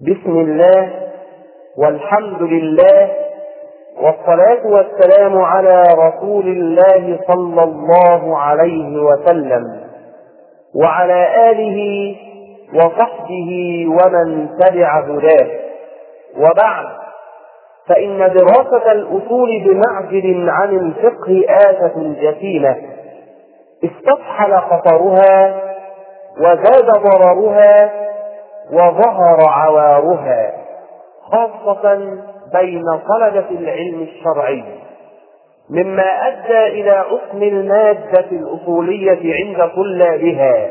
بسم الله والحمد لله والصلاة والسلام على رسول الله صلى الله عليه وسلم وعلى آله وصحبه ومن تبع هداه. وبعد، فإن دراسة الأصول بمعزل عن الفقه آفة جسيمة استفحل خطرها وزاد ضررها وظهر عوارها، خاصة بين طلبة العلم الشرعي، مما أدى إلى عقم المادة الأصولية عند طلابها،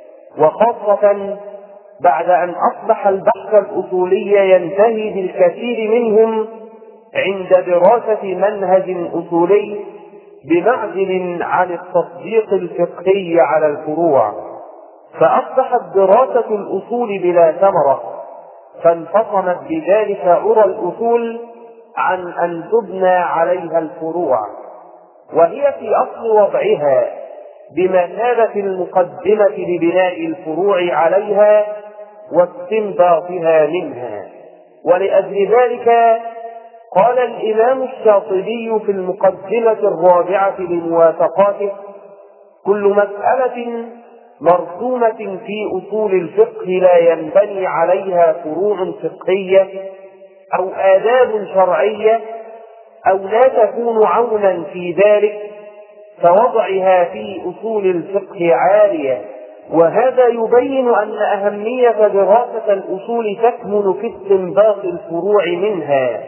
وخاصة بعد أن أصبح البحث الأصولي ينتهي بالكثير منهم عند دراسة منهج أصولي بمعزل عن التطبيق الفقهي على الفروع، فأصبحت دراسة الأصول بلا ثمرة، فانفصمت بذلك عرى الأصول عن أن تبنى عليها الفروع، وهي في أصل وضعها بمثابة المقدمة لبناء الفروع عليها واستنباطها منها. ولأجل ذلك قال الإمام الشاطبي في المقدمة الرابعة لموافقاته: كل مسألة مرسومة في أصول الفقه لا ينبني عليها فروع فقهية أو آداب شرعية أو لا تكون عونا في ذلك، فوضعها في أصول الفقه عالية. وهذا يبين أن أهمية دراسة الأصول تكمن في استنباط الفروع منها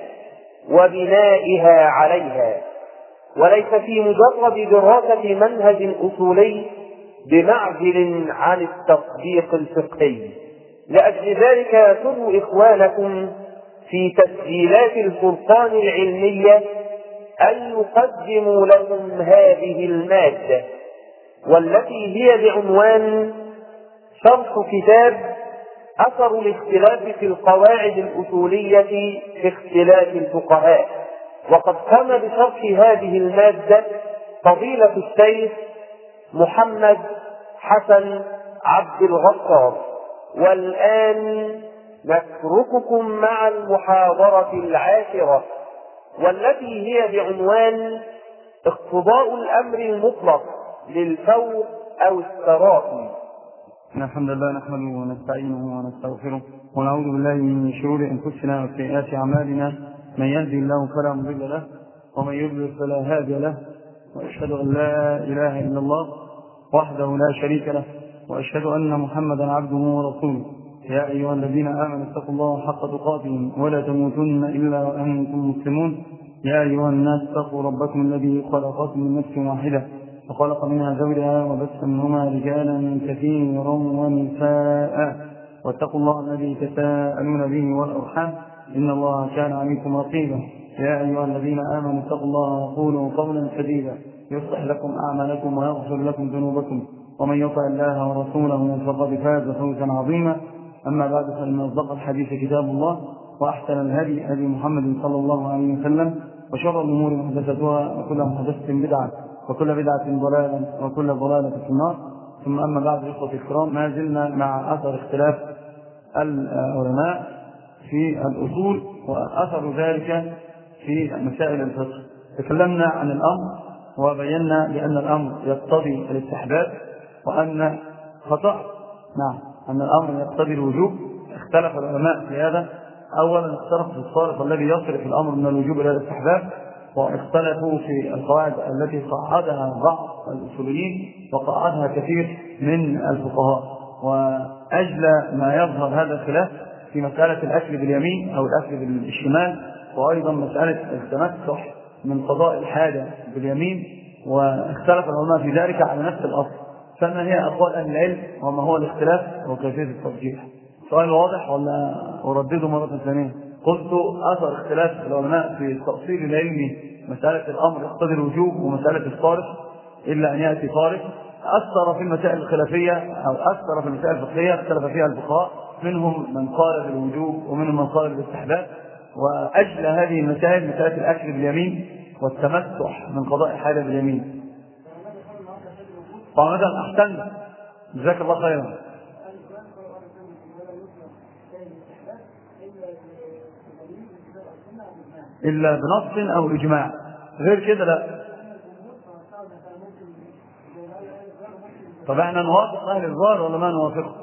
وبنائها عليها، وليس في مجرد دراسة منهج أصولي بمعزل عن التطبيق الفقهي. لأجل ذلك يسر إخوانكم في تسجيلات الفرقان العلمية أن يقدموا لكم هذه المادة، والتي هي بعنوان شرح كتاب أثر الاختلاف في القواعد الأصولية في اختلاف الفقهاء. وقد قام بشرح هذه المادة فضيلة الشيخ محمد حسن عبد الغفار. والآن نترككم مع المحاضرة العاشرة، والتي هي بعنوان اقتضاء الأمر المطلق للفور أو التراخي. الحمد لله نحمده ونستعينه ونستغفره ونعوذ بالله من شرور أنفسنا وسيئات أعمالنا، من يهدي الله فلا مضل له ومن يضلل فلا هادي له، وأشهد أن لا إله إلا الله وحده لا شريك له، وأشهد أن محمدا عبده ورسوله. يا أيها الذين آمنوا اتقوا الله حق تقاته ولا تموتن إلا وأنتم مسلمون. يا أيها الناس اتقوا ربكم الذي خلقكم من نفس واحدة وخلق منها زوجها وبث منهما رجالا كثيرا ونساء، واتقوا الله الذي تساءلون به والأرحام إن الله كان عليكم رقيبا. يا أيها الذين آمنوا اتقوا الله وقولوا قولا سديدا يصلح لكم أعمالكم ويغفر لكم ذنوبكم، ومن يطع الله ورسوله فقد فاز فوزا عظيما. أما بعد، فإن أصدق الحديث كتاب الله، وأحسن الهدي هدي محمد صلى الله عليه وسلم، وشر الأمور محدثاتها، وكل محدثة بدعة، وكل بدعة ضلالة، وكل ضلالة في النار. ثم أما بعد، إخوة الكرام، ما زلنا مع أثر اختلاف العلماء في الأصول وأثر ذلك في مسائل الفقه. تكلمنا عن الأمر وبينا بأن الأمر يقتضي الاستحباب، وأن خطأ أن الأمر يقتضي الوجوب. اختلف العلماء في هذا. أولا اختلف في الصارف الذي يصرف الأمر من الوجوب إلى الاستحباب، واختلفوا في القواعد التي قاعدها بعض الأصوليين وقاعدها كثير من الفقهاء. وأجلى ما يظهر هذا الخلاف في مسألة الأكل باليمين أو الأكل بالشمال، وأيضا مسألة التمسح من قضاء الحاجة باليمين. واختلف العلماء في ذلك على نفس الأصل. فما هي أقوال أهل العلم وما هو الاختلاف وكيفية الترجيح؟ سؤال واضح ولا أردده مرة ثانية؟ قلت أثر اختلاف العلماء في التأصيل العلمي مسألة الأمر يقتضي الوجوب ومسألة الصارف إلا أن يأتي صارف. أثر في المسائل الخلافية أو أثر في المسائل الفقهية اختلف فيها الفقهاء، منهم من قال بالوجوب ومنهم من قال بالاستحباب. وأجل هذه المسائل مسألة الأكل باليمين والتمسح من قضاء الحاجة باليمين. فمثلا إلا بنص أو إجماع، غير كده لا. طب احنا نوافق أهل الظاهر ولا ما نوافقه؟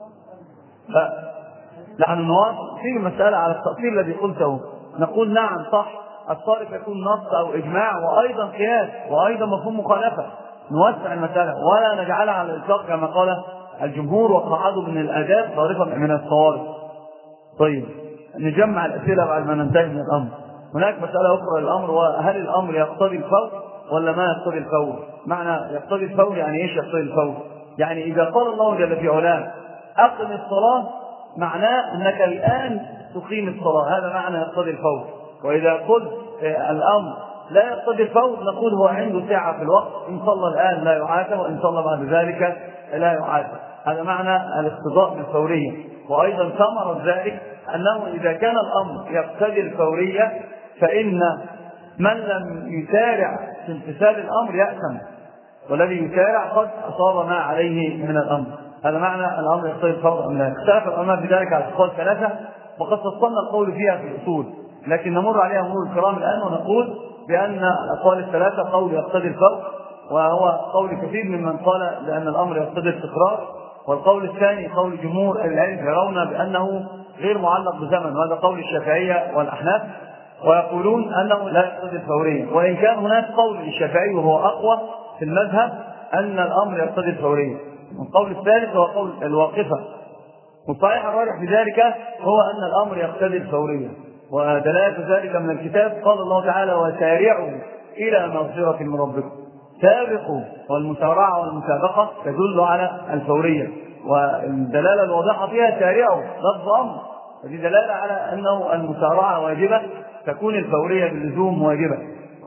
لا، نحن نوافق في المسألة على التأصيل الذي قلته، نقول نعم صح، الصارف يكون نص أو إجماع وأيضا قياس وأيضا مفهوم مخالفة، نوسع المسألة ولا نجعلها على الإطلاق كما قال الجمهور وقعدوا من الآداب صارفا من الصوارف. طيب نجمع الأسئلة بعد ما ننتهي من الأمر. هناك مسألة أخرى للأمر، وهل الأمر يقتضي الفور ولا ما يقتضي الفور؟ معنى يقتضي الفور يعني إيش يقتضي الفور؟ يعني إذا قال الله جل في علاه أقم الصلاة، معناه أنك الآن تقيم الصلاة، هذا معنى يقتضي الفور. وإذا قلت الأمر لا يقتضي الفور نقول هو عنده ساعة في الوقت، إن صلى الآن لا يعاتب وإن صلى بعد ذلك لا يعاتب، هذا معنى الاقتضاء بالفورية. وأيضا ثمرة ذلك أنه إذا كان الأمر يقتضي الفورية فإن من لم يسارع في امتثال الأمر يأثم، والذي يسارع قد أصاب ما عليه من الأمر، هذا معنى الأمر يقتضي الفور أم لا. اختلف العلماء بذلك على أقوال ثلاثة وقد فصلنا القول فيها في الأصول، لكن نمر عليها مرور الكرام الآن ونقول بأن الأقوال الثلاثة قول يقتضي الفور، وهو قول كثير ممن قال بأن الأمر يقتضي الاستقرار، والقول الثاني قول جمهور العلم يرون بأنه غير معلق بزمن، وهذا قول الشافعية والأحناف، ويقولون أنه لا يقتضي الفورية. وإن كان هناك قول الشافعي وهو أقوى في المذهب أن الأمر يقتضي الفورية، والقول الثالث هو قول الواقفة، والصحيح الراجح في ذلك هو أن الأمر يقتضي الفورية. ودلالة ذلك من الكتاب قال الله تعالى وسارعوا إلى مغفرة من ربكم، سابقوا، والمسارعة والمسابقة تدل على الفورية، والدلالة الواضحة فيها سارعوا لفظ أمر، هذه دلالة على أنه المسارعة واجبة، تكون الفورية باللزوم واجبة.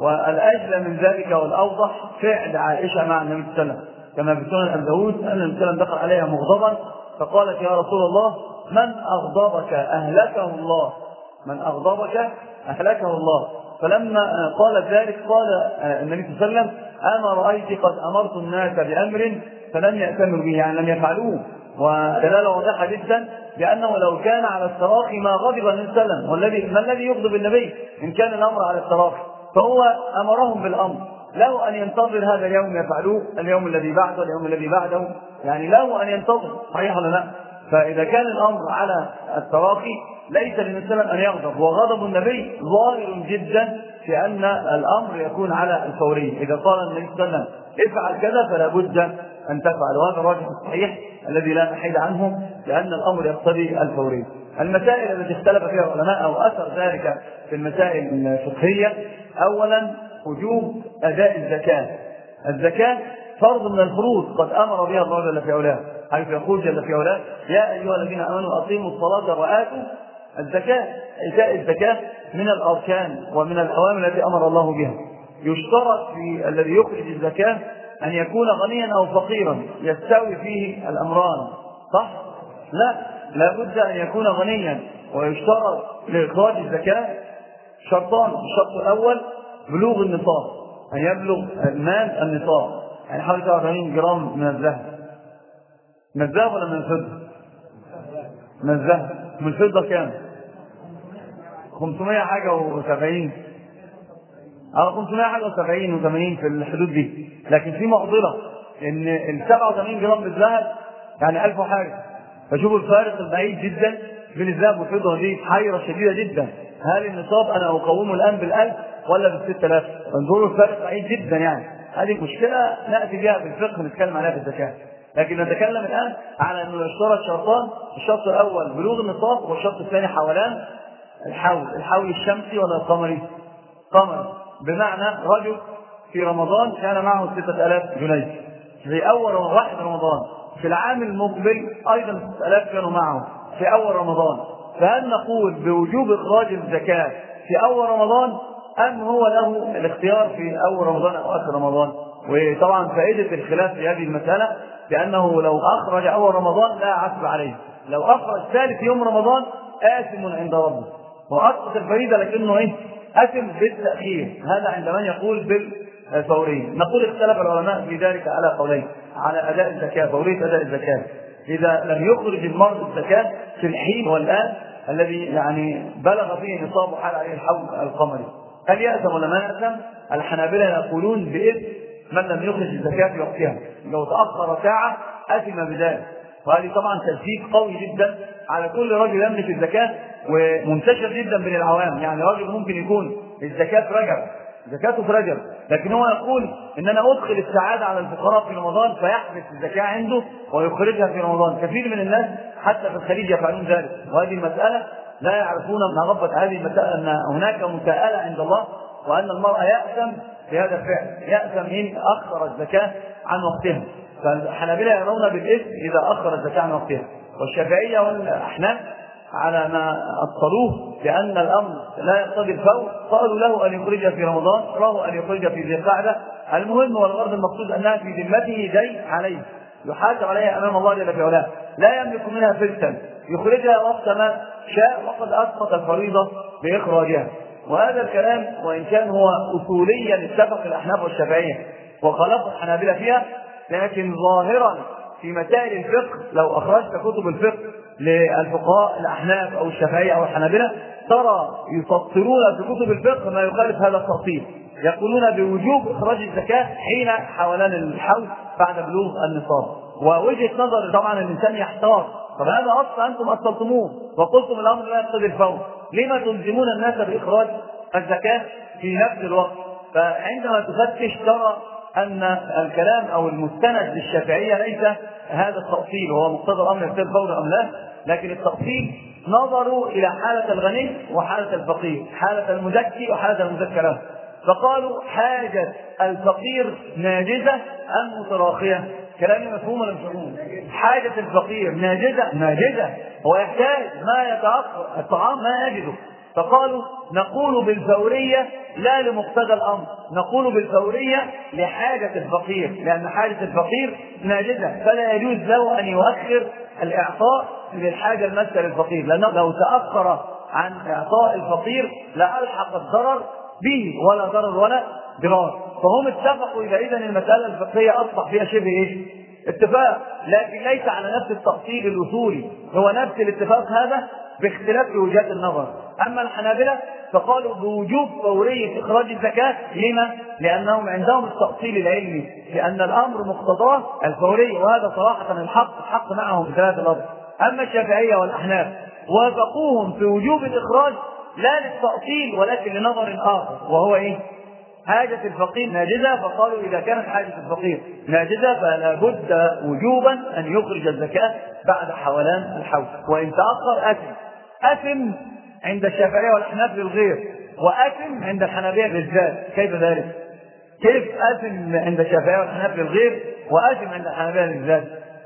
والأجل من ذلك والأوضح فعل عائشة مع النبي صلى الله عليه وسلم كما في سنن أبي داود أن النبي صلى الله عليه وسلم دخل عليها مغضبا فقالت يا رسول الله من أغضبك أهلكه الله، من أغضبك أهلكه الله. فلما قالت ذلك قال النبي صلى الله عليه وسلم أنا رأيت قد أمرت الناس بأمر فلم يأتمروا به، يعني لم يفعلوه، ودلالة واضحة جدا لأنه لو كان على التراخي ما غضب النبي صلى الله عليه وسلم، ما الذي يغضب النبي إن كان الأمر على التراخي؟ فهو أمرهم بالأمر، له أن ينتظر هذا اليوم يفعلوه، اليوم الذي بعده، اليوم الذي بعده، يعني له أن ينتظر، صحيح ولا لا؟ فإذا كان الأمر على التراخي ليس للنبي صلى الله عليه وسلم أن يغضب، وغضب النبي ظاهر جدا في أن الأمر يكون على الفورية، إذا قال النبي صلى الله عليه وسلم افعل كذا فلا بد أن تفعل، وهذا الراجح الصحيح الذي لا نحيد عنه لأن الأمر يقتضي الفورية. المسائل التي اختلف فيها العلماء أو أثر ذلك في المسائل الفقهية، أولا وجوب أداء الزكاة. الزكاة فرض من الفروض قد أمر بها الله جل في علاه، حيث يقول جل في علاه يا أيها الذين آمنوا أقيموا الصلاة وآتوا الزكاة. إيتاء الزكاة من الأركان ومن الأوامر التي أمر الله بها. يشترط في الذي يخرج الزكاة أن يكون غنيا أو فقيرا، يستوي فيه الأمران، صح؟ لا بد أن يكون غنيا. ويشترط لإخراج الزكاة شرطان، الشرط الأول بلوغ النصاب، أن يبلغ المال النصاب، يعني حوالي 80 جرام من الذهب. من الذهب ولا من الفضة؟ من الذهب. من الفضة كام؟ 500 حاجة و70، 500 حاجة و70 و80 في الحدود دي. لكن في معضلة ان ال 87 جرام بالذهب يعني 1000 وحاجة، فشوفوا الفارق البعيد جدا بين الذهب والفضة، دي حيرة شديدة جدا. هل النصاب انا اقومه الان بال1000 ولا بال6000؟ انظروا الفارق بعيد جدا، يعني هذه مشكلة نأتي بها في الفقه نتكلم عليها في الزكاة. لكن نتكلم الآن على أنه يشترط شرطان، الشرط الأول بلوغ النصاب، والشرط الثاني حولان الحول الشمسي ولا القمري؟ قمري، بمعنى رجل في رمضان كان معه 6000 جنيه في أول واحد رمضان، في العام المقبل أيضا 6000 كانوا معه في أول رمضان، فهل نقول بوجوب إخراج الزكاة في أول رمضان أم هو له الاختيار في أول رمضان أو آخر رمضان؟ وطبعا فائدة الخلاف في هذه المسألة لأنه لو أخرج أول رمضان لا عتب عليه، لو أخرج ثالث يوم رمضان آثم عند ربه، وأسقط الفريضة لكنه آثم بالتأخير، هذا عند من يقول بالفورية. نقول اختلف العلماء في ذلك على قولين، على أداء الزكاة، فورية أداء الزكاة. إذا لم يخرج المرء الزكاة في الحين والآن الذي يعني بلغ فيه نصاب وحال عليه الحول القمري، هل يأثم ولا ما يأثم؟ الحنابلة يقولون بإثم من لم يخرج الزكاة في وقتها، لو تأخر ساعة أثم بذلك. وهذه طبعا تشديد قوي جدا على كل رجل يملك الزكاة، ومنتشر جدا بين العوام. يعني رجل ممكن يكون الزكاة في رجب، زكاته في رجب، لكن هو يقول ان انا ادخل السعادة على الفقراء في رمضان فيحبس الزكاة عنده ويخرجها في رمضان. كثير من الناس حتى في الخليج يفعلون ذلك، وهذه المسألة لا يعرفون من ربط هذه المسألة ان هناك مساءلة عند الله، وان المرأة يأثم بهذا الفعل، يأثم ان اخر الزكاة عن وقتها. فالحنابلة يرون بالإثم إذا أخر الزكاة عن وقتها، والشافعية والأحناف على ما أبطلوه لأن الأمر لا يقتضي الفور، قالوا له أن يخرج في رمضان، له أن يخرج في ذي القعدة. المهم والغرض المقصود أنها في ذمته دين عليه يحاسب عليها أمام الله جل في علاه، لا يملك منها فلسا، يخرجها وقت ما شاء وقد أسقط الفريضة بإخراجها. وهذا الكلام وإن كان هو أصوليا اتفق الأحناف والشافعية وخالف الحنابلة فيها، لكن ظاهرا في مسائل الفقه لو أخرجت كتب الفقه للفقهاء الأحناف أو الشافعية أو الحنابلة ترى يفصلون في كتب الفقه ما يخالف هذا التفصيل، يقولون بوجوب إخراج الزكاة حين حولان الحول بعد بلوغ النصاب. ووجهة نظر طبعا الإنسان يحتار، طب هذا أصلا أنتم أصلتموه وقلتم الأمر لا يقتضي الفور، لما تلزمون الناس بإخراج الزكاة في نفس الوقت؟ فعندما تفتش ترى أن الكلام أو المستند للشافعية ليس هذا التأصيل، وهو مقتضى الأمر يقتضي الفور أم لا، لكن التأصيل نظروا إلى حالة الغني وحالة الفقير، حالة المزكي وحالة المزكى له، فقالوا حاجة الفقير ناجزة أم متراخية؟ كلامي مفهوم ولا مش مفهوم؟ حاجة الفقير ناجزة، هو يحتاج ما يتأخر الطعام ما يجده، فقالوا نقول بالفورية لا لمقتضى الأمر، نقول بالفورية لحاجة الفقير، لأن حاجة الفقير ناجزة فلا يجوز له أن يؤخر الإعطاء للحاجة الماسة للفقير، لأنه لو تأخر عن إعطاء الفقير لألحق الضرر به ولا ضرر ولا ضرار. فهم اتفقوا إذا المسألة الفقهية أصبح فيها شبه اتفاق، لكن ليس على نفس التأصيل الأصولي، هو نفس الاتفاق هذا باختلاف وجهات النظر. أما الحنابلة فقالوا بوجوب فورية إخراج الزكاة، لما؟ لأنهم عندهم التأصيل العلمي، لأن الأمر مقتضاه الفورية، وهذا صراحة الحق معهم في ثلاث الأرض. أما الشافعية والأحناف وافقوهم في وجوب الإخراج لا للتأصيل ولكن لنظر آخر، وهو حاجة الفقير ناجزة، فقالوا إذا كانت حاجة الفقير ناجزة فلا بد وجوبا أن يخرج الزكاة بعد حولان الحول، وإن تأخر أثم عند الشافعية والأحناف للغير، وأثم عند الحنابلة للذات. كيف ذلك؟ كيف أثم عند الشافعية والأحناف للغير وأثم عند الحنابلة للذات؟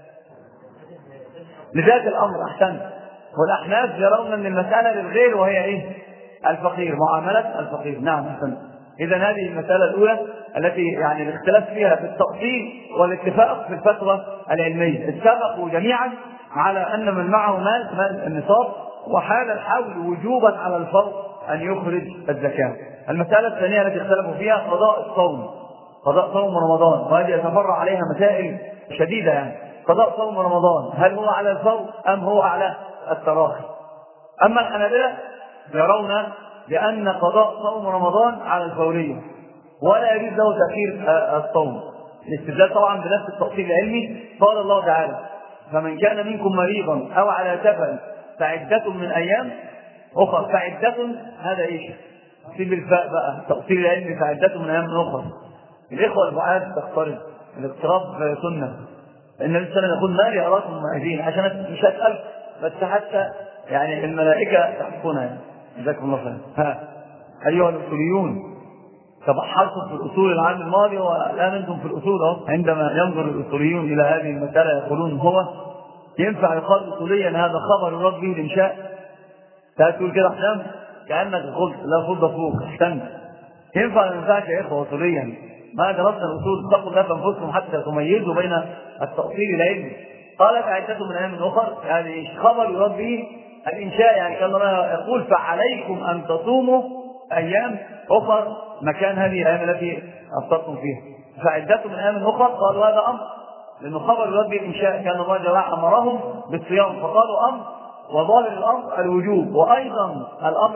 لذات الأمر أحسن. والأحناف يرون أن المسألة للغير وهي الفقير، معاملة الفقير. نعم أحسن. إذا هذه المسألة الأولى التي يعني الاختلاف فيها في التأصيل والاتفاق في الفتوى العلمية، اتفقوا جميعا على أن من معه مال النصاب وحال الحول وجوبا على الفرد أن يخرج الزكاة. المسألة الثانية التي اختلفوا فيها قضاء صوم رمضان، وهذه يتفرع عليها مسائل شديدة. يعني قضاء صوم رمضان هل هو على الفور أم هو على التراخي؟ أما الحنابلة يرون بأن قضاء صوم رمضان على الفورية ولا يجوز له تأخير الصوم، الاستدلال طبعا بنفس التفصيل العلمي. قال الله تعالى فمن كان منكم مريضا أو على سفر فعدة من أيام أخرى. فعدة هذا في بالفاء بقى التفصيل العلمي، فعدة من أيام أخرى. الإخوة البعاد تختلف الاقتراب سنة، إن الإنسان يقول ما لي أراكم معيدين، عشان مش أسأل بس حتى يعني الملائكة تحكونها. جزاكم الله خير. أيها الأصوليون تبحرتم في الأصول العام الماضي والآن أنتم في الأصول عندما ينظر الأصوليون إلى هذه المسألة يقولون هو ينفع يقال أصوليا هذا خبر يراد به الإنشاء؟ تقول كده أحسن كأنك قلت لا فض فوق أحسن. ينفع ما ينفعش يا إخوة أصوليا؟ ما درسنا الأصول اتقوا الله فانفسكم حتى تميزوا بين التأصيل العلمي. قال فعدة من أيام أخر، يعني خبر يراد به الإنشاء، يعني كان الله يقول فعليكم أن تصوموا أيام أخر مكان هذه الأيام التي أفطرتم فيها. فعدة من أيام أخر قالوا هذا أمر، لأنه خبر يراد به الإنشاء، كان الله جل وعلا أمرهم بالصيام فقالوا أمر، وظاهر الأمر الوجوب، وأيضا الأمر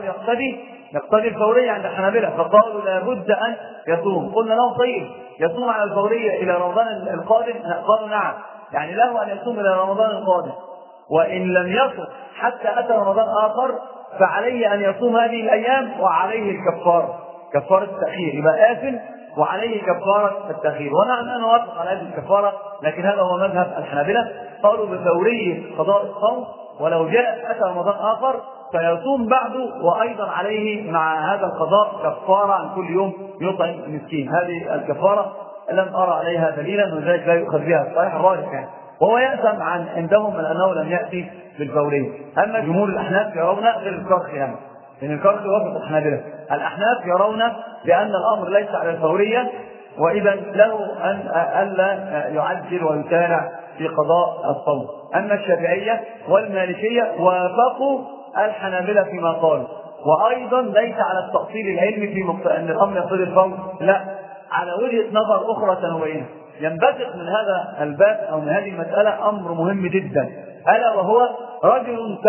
يقتضي الفورية عند الحنابلة، فقالوا لابد أن يصوم. قلنا له طيب يصوم على الفورية إلى رمضان القادم؟ قالوا نعم، يعني له أن يصوم إلى رمضان القادم، وإن لم يصم حتى أتى رمضان آخر فعليه أن يصوم هذه الأيام وعليه الكفارة، كفارة التأخير، يبقى آثم وعليه كفارة التأخير. ونحن أنا نوافق على هذه الكفارة، لكن هذا هو مذهب الحنابلة، قالوا بفورية قضاء الصوم، ولو جاء أتى رمضان آخر فيصوم بعده، وأيضا عليه مع هذا القضاء كفارة عن كل يوم يطعم مسكين. هذه الكفارة لم أرى عليها دليلا، وذلك لا يؤخذ بها الصحيح الراجح يعني، وهو يأثم عندهم من أنه لم يأتي بالفورية. أما جمهور الأحناف يرون غير الكرخ، يعني لأن الكرخ وافق الحنابلة. الأحناف يرون بأن الأمر ليس على الفورية، وإذا له أن ألا يعجل ويسارع في قضاء الصوم. أما الشافعية والمالكية وافقوا الحنابلة فيما قالوا، وأيضا ليس على التأصيل العلمي في أن الأمر يقتضي الفور، لا، على وجهة نظر أخرى سنوية. ينبثق من هذا الباب أو من هذه المسألة أمر مهم جدا، ألا وهو رجل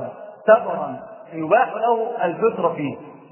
سافرا يباح له الفطر فيه،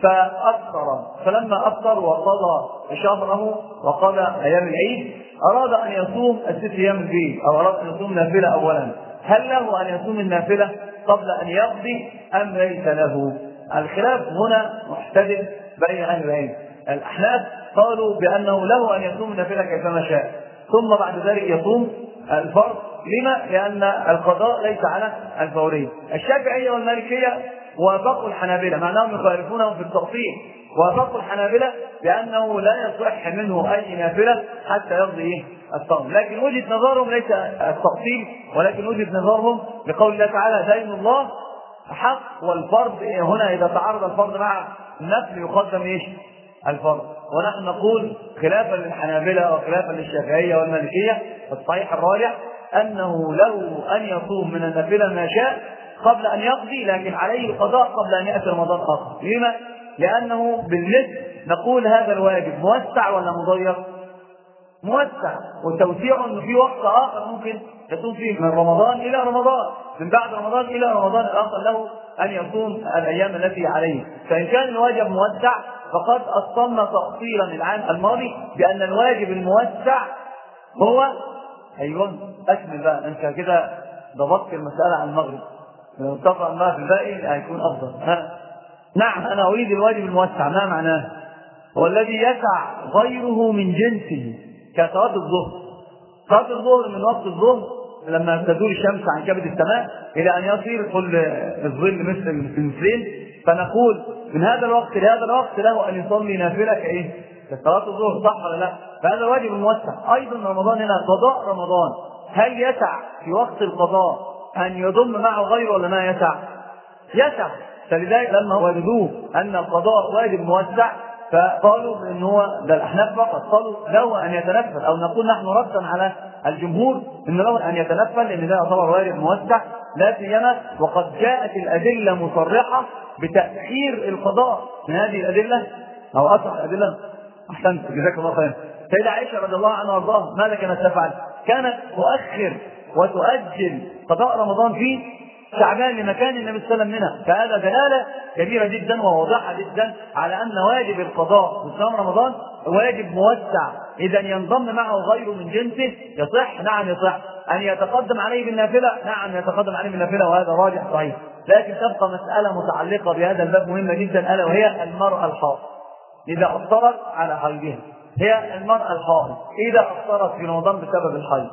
فأفطر، فلما أفطر وقضى شهره وقضى أيام العيد أراد أن يصوم الست أيام البيت، أو أراد أن يصوم نافلة أولا، هل له أن يصوم النافلة قبل أن يقضي أم ليس له؟ الخلاف هنا محتدم بين أهل العلم. الأحناف قالوا بأنه له أن يصوم النافلة كيفما شاء، ثم بعد ذلك يصوم الفرض. لما؟ لأن القضاء ليس على الفورية. الشافعية والمالكية وافقوا الحنابلة، معناهم يخالفونهم في التفصيل، وافقوا الحنابلة بأنه لا يصح منه أي نافلة حتى يقضي الصوم، لكن وجهة نظرهم ليس التفصيل، ولكن وجهة نظرهم بقول الله تعالى دين الله حق، والفرض هنا إذا تعارض الفرض مع النفل يقدم الفرض. ونحن نقول خلافا للحنابلة وخلافا للشافعية والمالكية الصحيح الراجح أنه له أن يصوم من النافلة ما شاء قبل أن يقضي، لكن عليه القضاء قبل أن يأتي رمضان آخر. لما؟ لأنه بالنسبة نقول هذا الواجب موسع ولا مضيق؟ موسع، والتوسيع أنه في وقت آخر ممكن يصوم فيه من رمضان إلى رمضان، من بعد رمضان إلى رمضان الآخر له أن يصوم الأيام التي عليه. فإن كان الواجب موسع فقد أصلنا تأصيلا العام الماضي بأن الواجب الموسع هو أكمل بقى أنت كده ضبطت المسألة عن المغرب، لو تقرأ ما في الباقي هيكون أفضل. نعم، أنا أريد الواجب الموسع. ما معناه؟ هو الذي يسع غيره من جنسه، كصلاة الظهر. صلاة الظهر من وقت الظهر لما تزول الشمس عن كبد السماء إلى أن يصير كل الظل مثل المثلين، فنقول من هذا الوقت لهذا الوقت له أن يصلي نافلة كصلاة الظهر، صح ولا لا؟ فهذا الواجب الموسع. أيضا رمضان هنا قضاء رمضان، هل يسع في وقت القضاء أن يضم معه غيره ولا ما يسع؟ يسع. فلذلك لما وجدوه أن القضاء واجب موسع فقالوا إن هو ده الأحناف فقط، قالوا له أن يتنفل، أو نقول نحن ردا على الجمهور إن له أن يتنفل، لأن ده يعتبر واجب موسع، لا سيما وقد جاءت الأدلة مصرحة بتأخير القضاء. من هذه الأدلة أو أصح الأدلة، أحسنت جزاك الله خير، سيدة عائشة رضي الله عنها وارضاها ماذا كانت تفعل؟ كانت تؤخر وتؤجل قضاء رمضان في شعبان لمكان النبي صلى الله عليه وسلم منها. فهذا دلالة كبيرة جدا وواضحة جدا على أن واجب القضاء في صيام رمضان واجب موسع، إذا ينضم معه غيره من جنسه يصح. نعم يصح. أن يتقدم عليه بالنافلة، نعم يتقدم عليه بالنافلة، وهذا راجح صحيح. لكن تبقى مسألة متعلقة بهذا الباب مهمة جدا، ألا وهي المرأة الحائض إذا أفطرت على حيضها. هي المرأة الحائض إذا أفطرت في رمضان بسبب الحيض،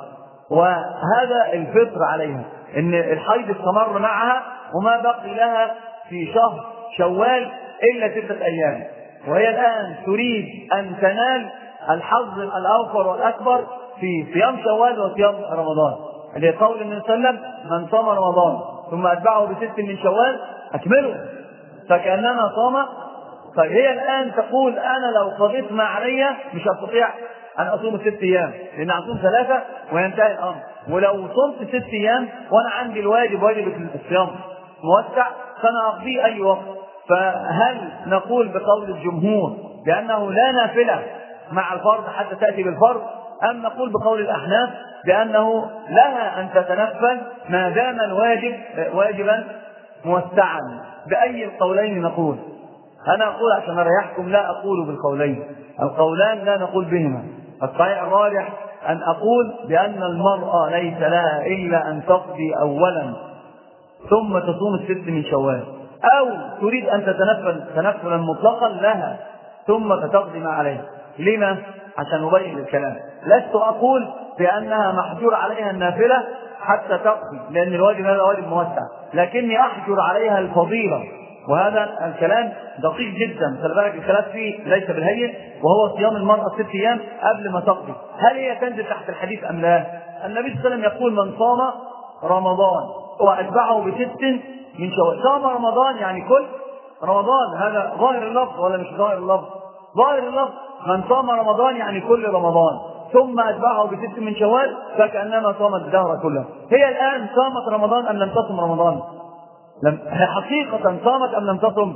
وهذا الفطر عليها ان الحيض استمر معها وما بقي لها في شهر شوال الا 6 ايام، وهي الان تريد ان تنال الحظ الاوفر والاكبر في صيام شوال وصيام رمضان، لقول النبي صلى الله عليه وسلم من صام رمضان ثم اتبعه ب6 من شوال اكمله فكانما صام. فهي الان تقول انا لو قضيت ما علي مش هستطيع أن أصوم 6 أيام، لأن أصوم 3 وينتهي الأمر، ولو صمت 6 أيام وأنا عندي الواجب واجب الصيام موسع فأنا أقضي أي وقت. فهل نقول بقول الجمهور بأنه لا نافلة مع الفرض حتى تأتي بالفرض، أم نقول بقول الأحناف بأنه لها أن تتنفل ما دام الواجب واجبا موسعا. بأي القولين نقول؟ أنا أقول عشان أريحكم لا أقول بالقولين، القولان لا نقول بهما. الصحيح الراجح أن أقول بأن المرأة ليس لها إلا أن تقضي أولا ثم تصوم الست من شوال، أو تريد أن تتنفل تنفلا مطلقا لها ثم تقضي ما عليها. لما؟ عشان أبين الكلام. لست أقول بأنها محجور عليها النافلة حتى تقضي، لأن الواجب هذا واجب موسع، لكني أحجر عليها الفضيلة، وهذا الكلام دقيق جدا. خلي بالك الكلام فيه ليس بالهين، وهو صيام المرأة 6 أيام قبل ما تقضي. هل هي تنزل تحت الحديث أم لا؟ النبي صلى الله عليه وسلم يقول من صام رمضان وأتبعه ب6 من شوال. صام رمضان يعني كل رمضان، هذا ظاهر اللفظ ولا مش ظاهر اللفظ؟ ظاهر اللفظ. من صام رمضان يعني كل رمضان ثم أتبعه ب6 من شوال فكأنما صامت الدهر كله. هي الآن صامت رمضان أم لم تصم رمضان؟ هي حقيقة صامت أم لم تصم؟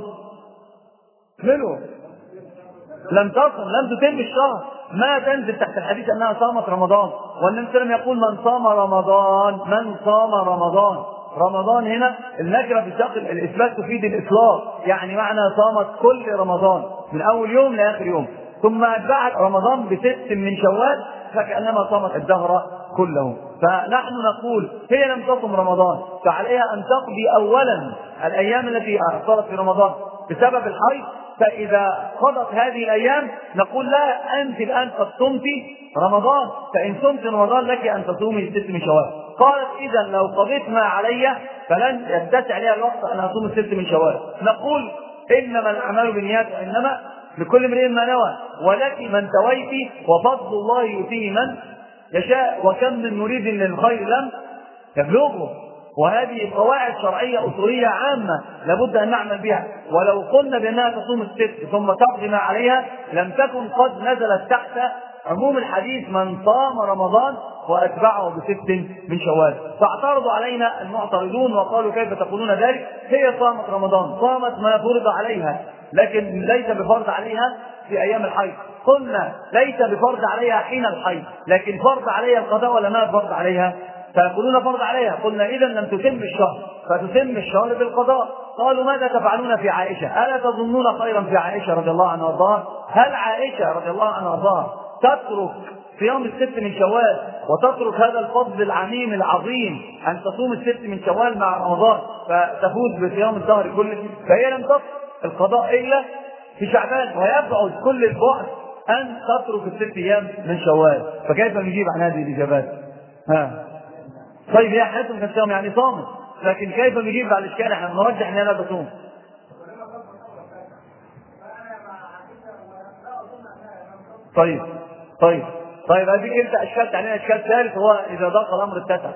لم تصم، لم تتم الشهر، ما تنزل تحت الحديث أنها صامت رمضان. والنبي صلى الله عليه وسلم يقول من صام رمضان، من صام رمضان. رمضان هنا النكرة في سياق الإثبات تفيد الإطلاق، يعني معنى صامت كل رمضان من أول يوم لآخر يوم، ثم أتبعت رمضان ب6 من شوال فكأنما صامت الدهر كله. فنحن نقول هي لم تصم رمضان، فعليها أن تقضي أولا الأيام التي أفطرت في رمضان بسبب الحيض. فإذا قضت هذه الأيام نقول لها أنت الآن قد صمت رمضان، فإن صمت رمضان لك أن تصومي 6 من شوال. قالت إذا لو قضيت ما علي فلن يتسع لي الوقت أن أصوم 6 من شوال. نقول إنما الأعمال بالنيات وإنما لكل امرئ ما نوى، ولك من تويت وفضل الله يؤتيه من يشاء، وكم من مريد للخير لم يبلغه. وهذه قواعد شرعية أصولية عامة لابد أن نعمل بها. ولو قلنا بأنها تصوم 6 ثم تقضي ما عليها لم تكن قد نزلت تحت عموم الحديث من صام رمضان وأتبعه ب6 من شوال. فاعترضوا علينا المعترضون وقالوا كيف تقولون ذلك؟ هي صامت رمضان، صامت ما فرض عليها، لكن ليس بفرض عليها في أيام الحيض. قلنا ليس بفرض عليها حين الحيض، لكن فرض عليها القضاء ولا ما فرض عليها؟ فيقولون فرض عليها. قلنا إذا لم تتم الشهر فتتم الشهر بالقضاء. قالوا ماذا تفعلون في عائشة؟ ألا تظنون خيرا في عائشة رضي الله عنها وارضاها؟ هل عائشة رضي الله عنها وارضاها تترك صيام 6 من شوال وتترك هذا الفضل العميم العظيم أن تصوم 6 من شوال مع رمضان فتفوز بصيام الدهر كله؟ فهي لم تترك القضاء إلا في شعبان، ويبعد كل البعد أن تترك 6 أيام من شوال. فكيف نجيب عن هذه الإجابات؟ طيب هي حياتهم كانت صيام يعني صامت، لكن كيف نجيب على الإشكال؟ احنا نرجح أنها لا تصوم. طيب هذيك انت اشكلت علينا اشكال ثالث، هو اذا ضاق الامر اتسع.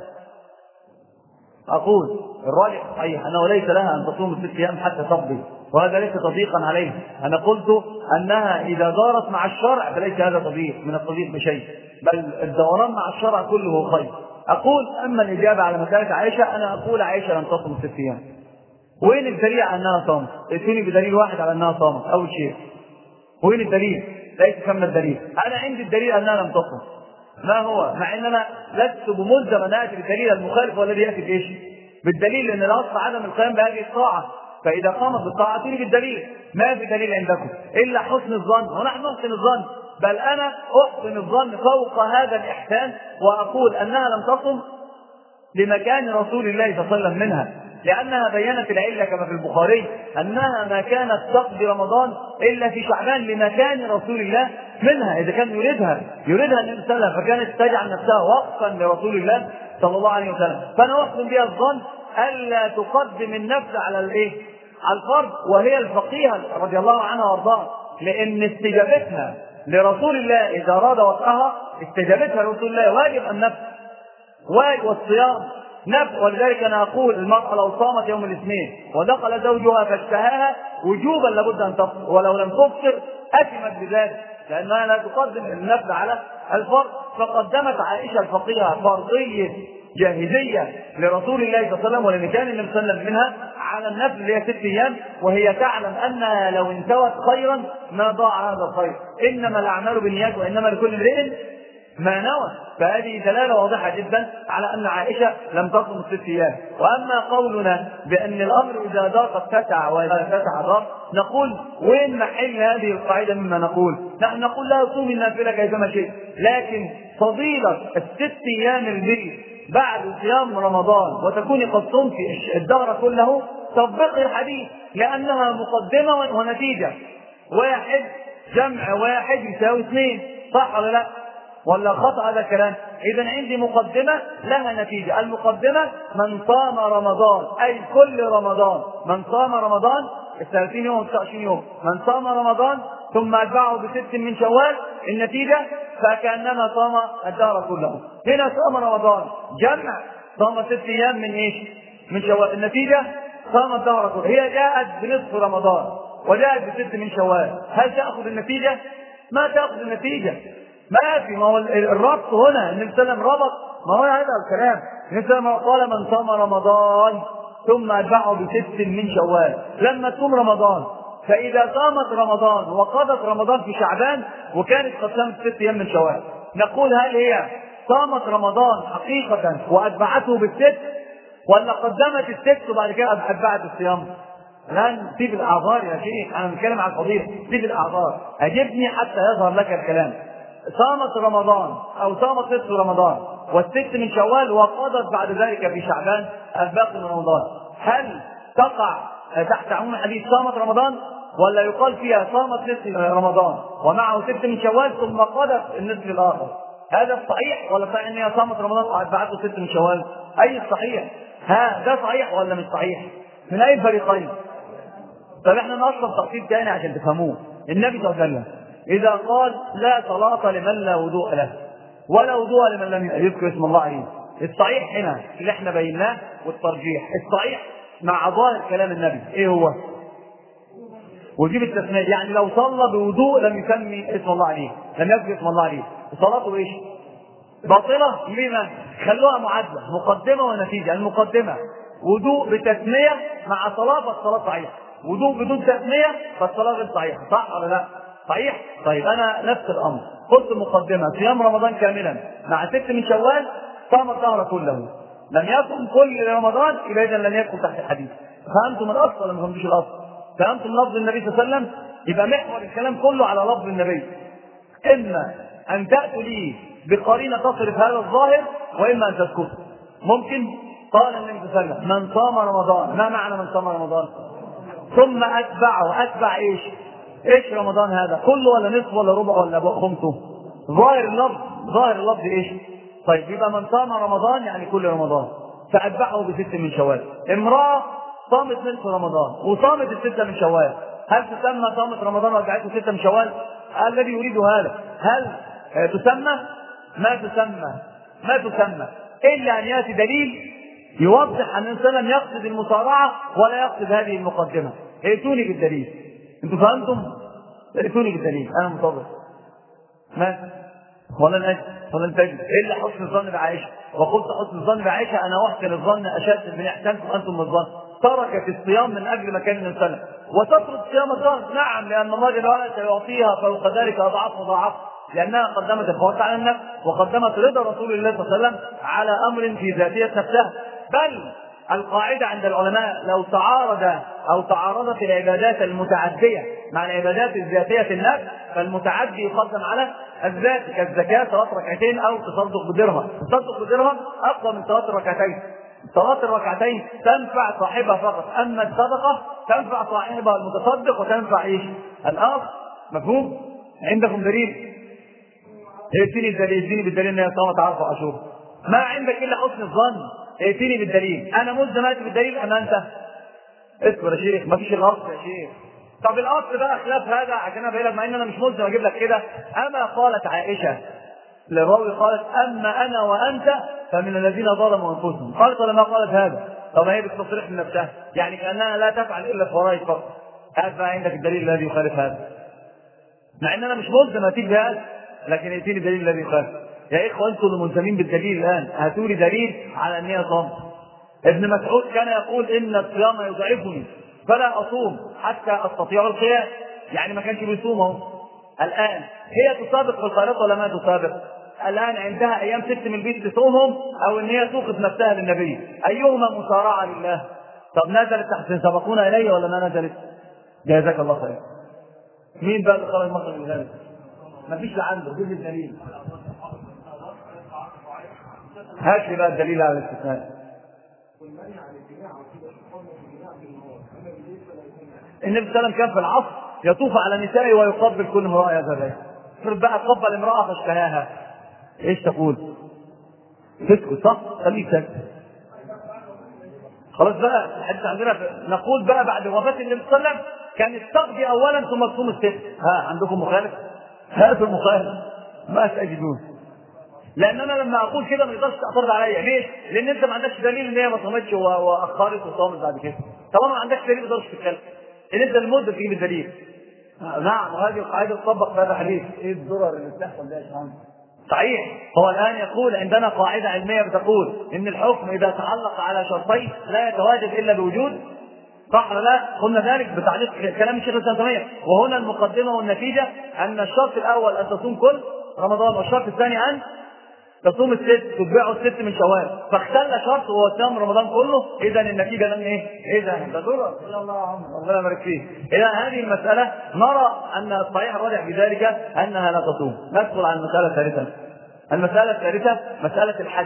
اقول الراجح صحيح انه ليس لها ان تصوم 6 ايام حتى تقضي، وهذا ليس تضييقا عليها. انا قلت انها اذا دارت مع الشرع فليس هذا تضييق من التضييق بشيء، بل الدوران مع الشرع كله خير. اقول اما الاجابه على مساله عائشه، انا اقول عائشه لم تصوم 6 ايام. وين الدليل على انها صامت؟ ائتوني بدليل واحد على انها صامت. اول شيء وين الدليل؟ ليس كم الدليل. انا عندي الدليل انها لم تصم. ما هو؟ مع ان انا لست بملزم ان اتي بالدليل المخالف والذي ياتي بايش؟ بالدليل، لان الاصل عدم القيام بهذه الطاعه، فاذا قامت بالطاعه اتوني بالدليل. ما في دليل عندكم الا حسن الظن، ونحن نحسن الظن، بل انا احسن الظن فوق هذا الاحسان واقول انها لم تصم لمكان رسول الله صلى الله عليه وسلم منها، لأنها بينت العلة كما في البخاري أنها ما كانت تقضي رمضان إلا في شعبان لمكان رسول الله منها. إذا كان يريدها النبي صلى الله عليه وسلم فكانت تجعل نفسها وقفا لرسول الله صلى الله عليه وسلم. فأنا أحسن بها الظن ألا تقدم النفس على على الفرد، وهي الفقيهة رضي الله عنها وارضاها، لأن استجابتها لرسول الله إذا أراد وقعها استجابتها لرسول الله واجب النفس، واجب والصيام نفس. ولذلك انا اقول المرأة لو صامت يوم الاثنين ودخل زوجها فاشتهاها وجوبا لابد ان تفطر، ولو لم تفطر اثمت بذلك، لانها لا تقدم النفس على الفرض. فقدمت عائشة الفقيهة فرضية جاهزية لرسول الله صلى الله عليه وسلم ولمكان النبي صلى الله عليه وسلم منها على النفس اللي هي 6 ايام، وهي تعلم انها لو انتوت خيرا ما ضاع هذا الخير. انما الاعمال بالنيات وانما لكل امرئ ما نوى. فهذه دلالة واضحة جدا على أن عائشة لم تصم 6 أيام. وأما قولنا بأن الأمر إذا ضاق اتسع وإذا اتسع ضاق، نقول وين محل هذه القاعدة مما نقول؟ نحن نقول لا تصوم النافلة كيفما شئت، لكن فضيلة 6 أيام البيت بعد صيام رمضان وتكوني قد صمت الدهر كله، طبقي الحديث، لأنها مقدمة ونتيجة. 1 جمع 1 يساوي 2، صح ولا لا؟ ولا خطأ هذا الكلام؟ إذا عندي مقدمة لها نتيجة. المقدمة من صام رمضان، أي كل رمضان، من صام رمضان 30 يوم 29 يوم، من صام رمضان ثم أتبعه ب6 من شوال، النتيجة فكأنما صام الدهر كله. هنا صام رمضان جمع، صام 6 أيام من إيش؟ من شوال، النتيجة صام الدهر كله. هي جاءت بنصف رمضان وجاءت ب6 من شوال، هل تأخذ النتيجة؟ ما تأخذ النتيجة، ما في. ما هو الربط هنا، النبي صلى الله عليه وسلم ربط، ما هو هذا الكلام. النبي صلى الله عليه وسلم قال من صام رمضان ثم أتبعه ب6 من شوال. لما تصوم رمضان، فإذا صامت رمضان وقضت رمضان في شعبان وكانت قد صامت 6 أيام من شوال، نقول هل هي صامت رمضان حقيقة وأتبعته ب6، ولا قدمت ال6 وبعد كده أتبعت الصيام؟ الآن سيب الأعذار يا شيخ، أنا بتكلم عن القضية، سيب الأعذار، أجبني حتى يظهر لك الكلام. صامت رمضان أو صامت نصف رمضان وال6 من شوال وقضت بعد ذلك في شعبان الباقي من رمضان، هل تقع تحت عموم الحديث صامت رمضان، ولا يقال فيها صامت نصف رمضان ومعه 6 من شوال ثم قضت النصف الآخر؟ هذا الصحيح، ولا صحيح ان هي صامت رمضان وأتبعته 6 من شوال؟ أي الصحيح؟ ده صحيح ولا مش صحيح؟ من أي فريقين؟ طب احنا نصل تفصيل ثاني عشان تفهموه. النبي صلى الله عليه وسلم إذا قال لا صلاة لمن لا وضوء له ولا وضوء لمن لم يذكر اسم الله عليه، الصحيح هنا اللي احنا بيناه والترجيح، الصحيح مع ظاهر كلام النبي ايه هو؟ وجيب التسمية، يعني لو صلى بوضوء لم يسمي اسم الله عليه، لم يذكر اسم الله عليه، صلاته ايش؟ باطلة. لما؟ خلوها معادلة، مقدمة ونتيجة. المقدمة وضوء بتسمية مع صلاة، فالصلاة صحيحة. وضوء بدون تسمية فالصلاة غير صحيحة، صح ولا لا؟ صحيح؟ طيب أنا نفس الأمر، قلت مقدمة صيام رمضان كاملا مع 6 من شوال، صام الدهر كله، لم يصم كل رمضان، يبقى إذا لم يدخل تحت الحديث. فهمتم الأصل ولا ما فهمتوش الأصل؟ فهمتم لفظ النبي صلى الله عليه وسلم؟ يبقى محور الكلام كله على لفظ النبي. إما أن تأتوا لي بقرينة تصرف هذا الظاهر، وإما أن تسكتوا. ممكن قال النبي صلى الله عليه وسلم من صام رمضان، ما معنى من صام رمضان؟ ثم أتبعه، أتبع إيش؟ إيش رمضان هذا؟ كله ولا نصف ولا ربع ولا خمسه؟ ظاهر اللفظ، ظاهر اللفظ إيش؟ طيب يبقى من صام رمضان يعني كل رمضان، فأتبعه ب6 من شوال. امرأة صامت نصف رمضان وصامت 6 من شوال، هل تسمى صامت رمضان وأتبعته 6 من شوال؟ الذي يريد هذا، هل تسمى؟ ما تسمى، ما تسمى، إلا أن يأتي دليل يوضح أن الإنسان يقصد المصارعة ولا يقصد هذه المقدمة. ائتوني بالدليل. أنتم فهمتم؟ ائتوني بالدليل، أنا منتظر. ما ولا نجد إلا حسن الظن بعائشة. وقلت حسن الظن بعائشة، أنا أحسن الظن أشد من إحسانكم أنتم الظن. تركت الصيام من أجل مكان الإنسان وتترك صيام الظهر، نعم، لأن الله جل وعلا سيعطيها فوق ذلك أضعاف مضاعفة، لأنها قدمت الفوات على النفس وقدمت رضا رسول الله صلى الله عليه وسلم على أمر في ذاتية نفسها. بل القاعدة عند العلماء لو تعارضت العبادات المتعدية مع العبادات الذاتية في النفس، فالمتعدي يقدم على الذات، كالزكاة 3 ركعتين أو تصدق بدرهم. تصدق بدرهم أقوى من 3 ركعتين. صلاة الركعتين تنفع صاحبها فقط، أما الصدقة تنفع صاحبها المتصدق وتنفع إيش؟ الآخر. مفهوم؟ عندكم دليل؟ ائتني الدليل، ائتني بالدليل أن هي صامت 10 أشهر. ما عندك إلا حسن الظن، ائتني بالدليل. أنا ملزم آتي بالدليل أم أنت؟ اصبر يا شيخ، ما فيش الأصل يا شيخ. طب الأصل بقى خلاف هذا، عشان أنا بقول لك مع إن أنا مش ملزم أجيب لك كده. أما قالت عائشة للراوي، قالت أما أنا وأنت فمن الذين ظلموا أنفسهم، قالت ولا ما قالت هذا؟ طب هي بتصريح من نفسها، يعني كأنها لا تفعل إلا الفرائض فقط. هات بقى عندك الدليل الذي يخالف هذا، مع إن أنا مش ملزم أتيك بهذا، لكن يأتيني الدليل الذي يخالف. يا إخوة أنتم الملزمين بالدليل الآن، هاتوا لي دليل على أن هي صامت. ابن مسعود كان يقول إن الصيام يضعفني فلا أصوم حتى أستطيع القيام، يعني ما كانش بيصوم. الآن هي تسابق في الخيرات ولا ما تسابق؟ الآن عندها أيام 6 من البيت تصومهم أو إن هي توقف نفسها للنبي، أيهما مسارعة لله؟ طب نزلت تحت سبقونا إليه ولا ما نزلت؟ جزاك الله خير. مين بقى اللي خرج مخرج من ذلك؟ مفيش عنده جزء الدليل. هات لي بقى الدليل على الاستثناء. النبي صلى الله عليه وسلم كان في العصر يطوف على نسائه ويقبل كل امرأة يذهب. افرض بقى قبل امرأة فاشتهاها، ايش تقول؟ تسكت صح؟ خليك ساكت. خلاص بقى الحديث عندنا نقول بقى بعد وفاة النبي صلى الله عليه وسلم كان التقضي اولا ثم تصوم الست. ها عندكم مخالف؟ هاتوا المخالف ما تجدون. لان انا لما اقول كده ما يقدرش تعترض عليا. ليه؟ لان انت ما عندكش دليل ان هي ما صامتش واخرت وصامت بعد كده. طالما ما عندكش دليل ما تقدرش تتكلم. ان انت المده تجيب الدليل. نعم وهذه القاعده تطبق في هذا الحديث. ايه الضرر اللي بتحصل ده يا شباب؟ صحيح. هو الان يقول عندنا قاعده علميه بتقول ان الحكم اذا تعلق على شرطين لا يتواجد الا بوجود. صح ولا لا؟ قلنا ذلك بتعليق كلام الشيخ الاسلام تيميه. وهنا المقدمه والنتيجه ان الشرط الاول ان تصوم كل رمضان، والشرط الثاني ان تصوم الست تتبعه الست من شوال. فاختل شرط وهو صيام رمضان كله. اذا النتيجه لم ايه؟ اذا ده ضرر. يا الله يا عمر ربنا يبارك فيك. الى هذه المساله نرى ان الصحيح الراجح بذلك انها لا تصوم. ندخل على المساله الثالثه. المساله الثالثه مساله الحج.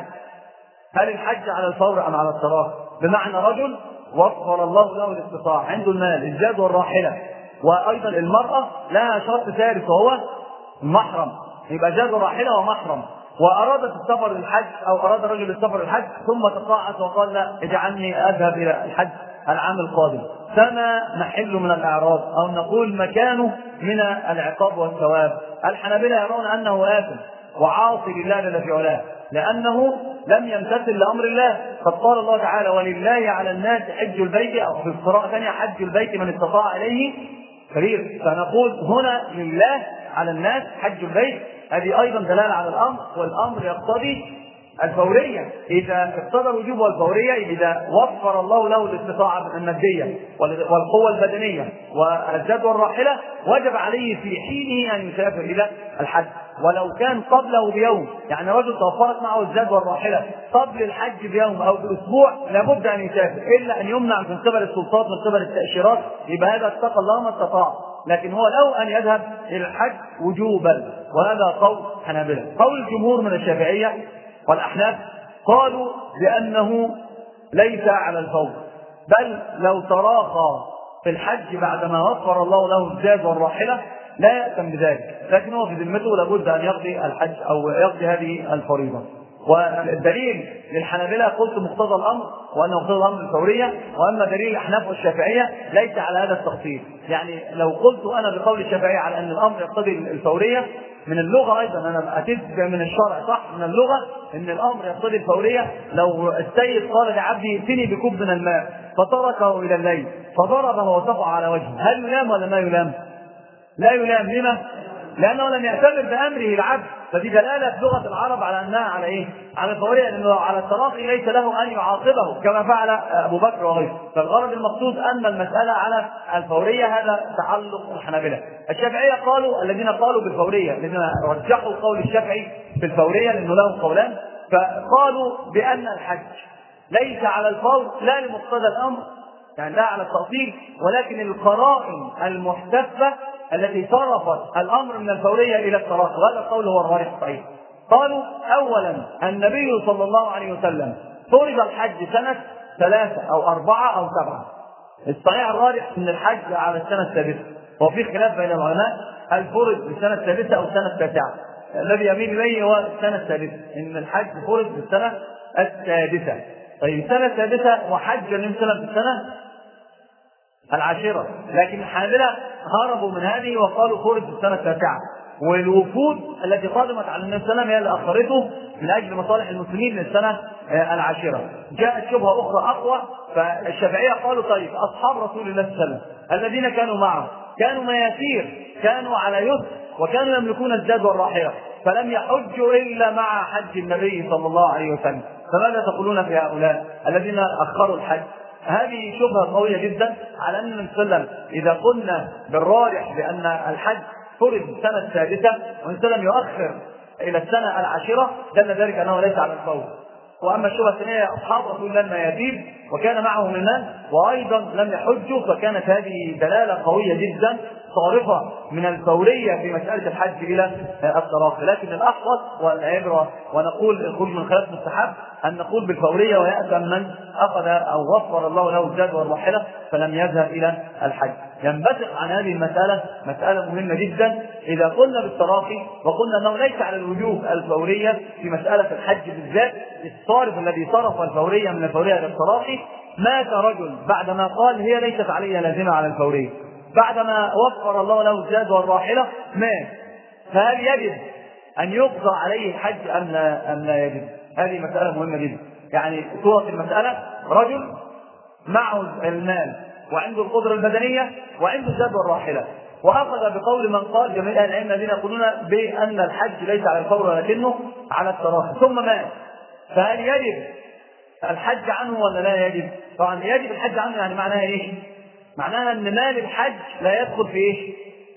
هل الحج على الفور ام على التراخي؟ بمعنى رجل وفر الله له الاستطاعه، عنده المال الزاد والراحله، وايضا المراه لها شرط ثالث وهو المحرم، يبقى زاد وراحله ومحرم، وارادت السفر للحج او اراد الرجل السفر للحج ثم تقاعس وقال لا اجعلني اذهب الى الحج العام القادم، فما محل من الاعراض او نقول مكانه من العقاب والثواب؟ الحنابلة يرون انه آثم وعاصي لله جل في علاه، لانه لم يمتثل لامر الله. قد قال الله تعالى ولله على الناس حج البيت، او في القراءة ثانية حج البيت من استطاع اليه سبيل. فنقول هنا لله على الناس حج البيت، هذه ايضا دلاله على الامر، والامر يقتضي الفوريه. اذا اقتضى الوجوب والفوريه اذا وفر الله له الاستطاعه الماديه والقوه البدنيه والزاد والراحله وجب عليه في حينه ان يسافر الى الحج، ولو كان قبله بيوم. يعني رجل توفرت معه الزاد والراحله قبل الحج بيوم او باسبوع لابد ان يسافر، الا ان يمنع من قبل السلطات من قبل التاشيرات، يبقى هذا اتقى الله ما استطاع. لكن هو لو ان يذهب الى الحج وجوبا، وهذا قول حنابلة. قول الجمهور من الشافعيه والاحناف قالوا بانه ليس على الفور، بل لو تراخى في الحج بعدما وفر الله له الزاد والراحله لا يأتم بذلك، لكن هو في ذمته لابد ان يقضي الحج او يقضي هذه الفريضه. والدليل للحنابلة قلت مقتضى الامر وانه مقتضى الامر الفوريه، واما دليل الاحناف والشافعيه ليس على هذا التفصيل. يعني لو قلت انا بقول الشافعيه على ان الامر يقتضي الفوريه من اللغه، ايضا انا اتيت من الشرع صح من اللغه ان الامر يقتضي الفوريه. لو السيد قال لعبدي ائتني بكوب من الماء فتركه الى الليل فضربه وصفع على وجهه، هل يلام ولا ما يلام؟ لا يلام. لما؟ لانه لم يعتبر بامره العبد، فدي دلاله لغه العرب على انها على ايه؟ على الفوريه، لانه على التراخي ليس له ان يعاقبه كما فعل ابو بكر وغيره. فالغرض المقصود ان المساله على الفوريه، هذا تعلق الحنابلة. الشافعيه قالوا الذين قالوا بالفوريه، الذين رجحوا قول الشافعي في الفوريه لانه له قولان، فقالوا بان الحج ليس على الفور لا لمقتضى الامر يعني لا على التأصيل، ولكن القرائن المحتفة التي صرفت الأمر من الفورية إلى التراخي، وهذا القول هو الراجح الصحيح. قالوا أولا النبي صلى الله عليه وسلم فرض الحج سنة 3 أو 4 أو 7. الصحيح الراجح أن الحج على السنة السادسة، وفي خلاف بين العلماء هل فرض بالسنة السادسة أو السنة التاسعة. الذي يميل إليه هو السنة السادسة، إن الحج فرض بالسنة السادسة. طيب السنة السادسة وحج النبي صلى الله عليه وسلم في السنة العاشرة، لكن الحنابلة هربوا من هذه وقالوا فرض في السنة التاسعة، والوفود التي قادمت على النبي صلى الله عليه وسلم هي اللي أخرته من أجل مصالح المسلمين للسنة العاشرة. جاءت شبهة أخرى أقوى، فالشافعية قالوا طيب أصحاب رسول الله صلى الله عليه وسلم الذين كانوا معه كانوا مياسير، كانوا على يسر، وكانوا يملكون الزاد والراحلة، فلم يحجوا إلا مع حج النبي صلى الله عليه وسلم، فماذا تقولون في هؤلاء الذين أخروا الحج؟ هذه شبهة قوية جدا على أن النبي صلى الله عليه وسلم إذا قلنا بالراجح بأن الحج فرض السنة السادسة والنبي صلى الله عليه وسلم يؤخر إلى السنة العاشرة دل ذلك أنه ليس على الفور. وأما الشبهة الثانية أصحاب رسول الله لما يتيب وكان معهم المال وأيضا لم يحجوا، فكانت هذه دلالة قوية جدا صارفة من الفورية في مسألة الحج إلى التراخي. لكن الأحوط والعبرة ونقول الخروج من خلاف مستحب أن نقول بالفورية، ويأثم من أخذ أو وفر الله له الزاد والراحلة فلم يذهب إلى الحج. ينبثق عن هذه المسألة مسألة مهمة جدا. إذا قلنا بالتراخي وقلنا أنه ليس على الوجوب الفورية في مسألة الحج بالذات، الصارف الذي صرف الفورية من الفورية إلى التراخي مات رجل بعدما قال هي ليست علي لازمة على الفورية، بعدما وفر الله له الزاد والراحلة مات، فهل يجب أن يقضى عليه الحج أم لا يجب؟ هذه مسألة مهمة جدا. يعني صورة المسألة رجل معه المال وعنده القدرة البدنية وعنده الزاد والراحلة، وأخذ بقول من قال جميع العلم الذين يقولون بأن الحج ليس على الفور ولكنه على التراخي، ثم مات، فهل يجب الحج عنه ولا لا يجب؟ طبعا يجب الحج عنه. يعني معناها ايش؟ معناها ان مال الحج لا يدخل في ايش؟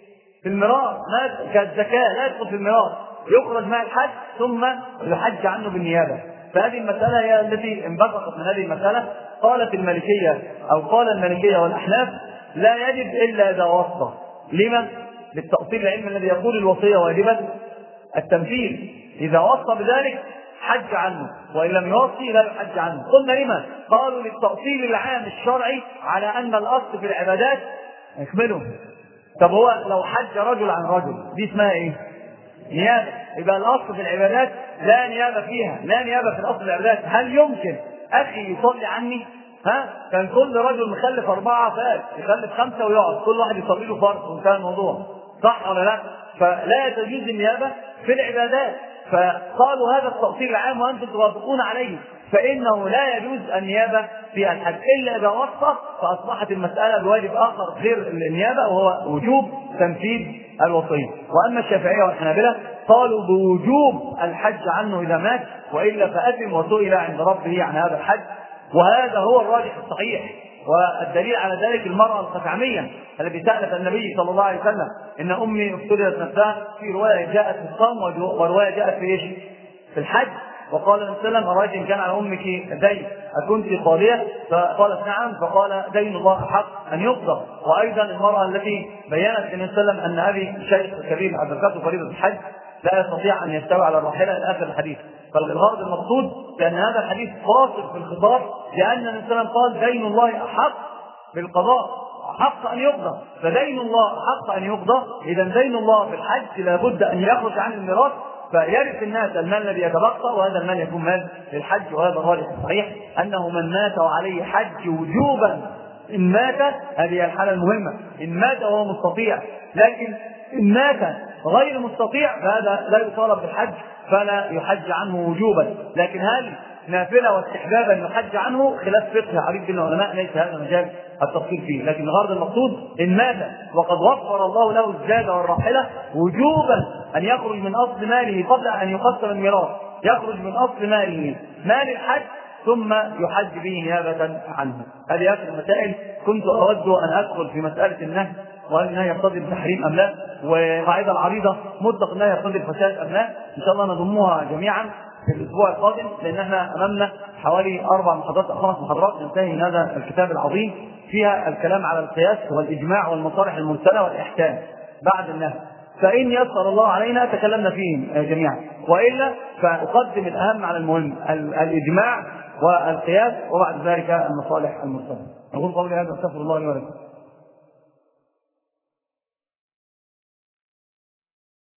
في الميراث، كالزكاة لا يدخل في الميراث، يخرج مال الحج ثم يحج عنه بالنيابة. فهذه المسألة هي التي انبثقت من هذه المسألة. قالت المالكية أو قال المالكية والأحناف لا يجب إلا إذا وصى. لما؟ للتأصيل العلم الذي يقول الوصية واجبة التنفيذ، إذا وصى بذلك حج عنه، وإن لم يوصي لا يحج عنه. قلنا لما؟ قالوا للتأصيل العام الشرعي على أن الأصل في العبادات اكمله. طب هو لو حج رجل عن رجل دي اسمها ايه؟ نيابة. يبقى الأصل في العبادات لا نيابة فيها، لا نيابة في الأصل العبادات. هل يمكن أخي يصلي عني؟ كان كل رجل مخلف 4 فات يخلف 5 ويقعد كل واحد يصلي له فرض وانتهى الموضوع، صح ولا لا؟ فلا تجوز النيابة في العبادات. فقالوا هذا التأصيل العام وأنتم توافقون عليه، فإنه لا يجوز النيابة في الحج إلا إذا وصى، فأصبحت المسألة بواجب آخر غير النيابة وهو وجوب تنفيذ الوصية. وأما الشافعية والحنابلة قالوا بوجوب الحج عنه إذا مات، وإلا فأثم وسئل عند ربه عن هذا الحج، وهذا هو الراجح الصحيح. والدليل على ذلك المرأة الخثعمية التي سألت النبي صلى الله عليه وسلم إن أمي افترضت نفسها، في رواية جاءت في الصوم ورواية جاءت في إيش؟ في الحج. وقال النبي صلى الله عليه وسلم أرأيت إن كان على أمك دين أكنت قاضية؟ فقالت نعم، فقال دين الله حق أن يقضى. وأيضا المرأة التي بيّنت النبي صلى الله عليه وسلم أن أبي شيخ كبير أدركته فريضة الحج لا يستطيع أن يستوي على الراحلة إلى آخر الحديث. فالغرض المقصود لأن هذا الحديث فاصل في الخطاب، لأن النبي صلى الله عليه وسلم قال دين الله أحق بالقضاء، حق أن يقضى، فدين الله حق أن يقضى. إذا دين الله في الحج لابد أن يخرج عن الميراث، فيرث الناس المال الذي يتبقى، وهذا المال يكون مال للحج. وهذا الراجح الصحيح أنه من مات وعليه حج وجوبا، إن مات، هذه الحالة المهمة، إن مات وهو مستطيع، لكن إن مات غير مستطيع فهذا لا يطالب بالحج فلا يحج عنه وجوبا. لكن هل نافلة واستحبابا يحج عنه؟ خلاف فقه عريض بين العلماء، ليس هذا مجال التفصيل فيه. لكن الغرض المقصود إن مات وقد وفر الله له الزاد والراحلة وجوبا أن يخرج من أصل ماله قبل أن يقسم الميراث، يخرج من أصل ماله مال الحج ثم يحج به نيابة عنه. هذه آخر المسائل. كنت أود أن أدخل في مسألة النهي، وهل النهي يقتضي التحريم أم لا، وقاعدة العريضة مطلق النهي يقتضي الفساد أم لا. إن شاء الله نضمها جميعا في الأسبوع القادم، لأن احنا أمامنا حوالي 4 محاضرات أو 5 محاضرات ننتهي من هذا الكتاب العظيم فيها الكلام على القياس والإجماع والمصالح المرسلة والإحكام بعد النهي. فإن يسر الله علينا تكلمنا فيهم جميعا، وإلا فأقدم الأهم على المهم، الإجماع والقياس، وبعد ذلك المصالح المرسلة. أقول قولي هذا، أستغفر الله لي ولكم.